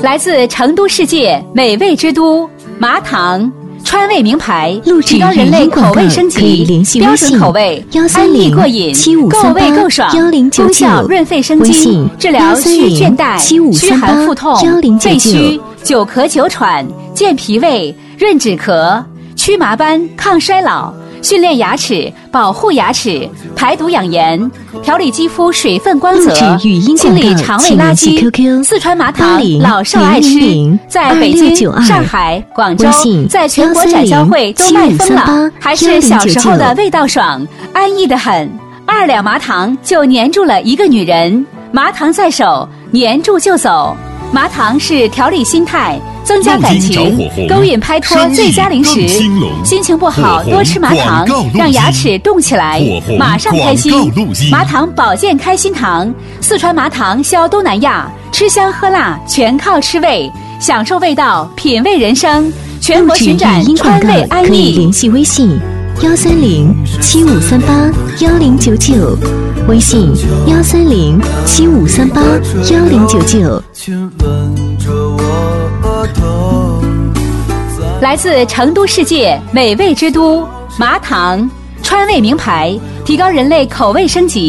来自成都世界美味之都麻糖，川味名牌，提高人类口味升级，标准口味，安逸过瘾，够味够爽，功效润肺生津，治疗虚倦怠、虚寒腹痛、肺虚、久咳久喘、健脾胃、润止咳、祛麻斑、抗衰老。训练牙齿，保护牙齿，排毒养颜，调理肌肤水分光泽，清理肠胃垃圾。四川麻糖老少爱吃，在北京、上海、广州，在全国展销会都卖疯了，还是小时候的味道爽，安逸得很。2两麻糖就粘住了一个女人，麻糖在手，粘住就走。麻糖是调理心态，增加感情，勾引拍拖最佳零食。心情不好多吃麻糖，让牙齿动起来，马上开心。麻糖保健开心糖，四川麻糖销东南亚，吃香喝辣全靠吃味，享受味道，品味人生。全国巡展川味安可以逸。 联系微信13075381099，微信13075381099。 来自成都世界美味之都麻糖，川味名牌，提高人类口味升级。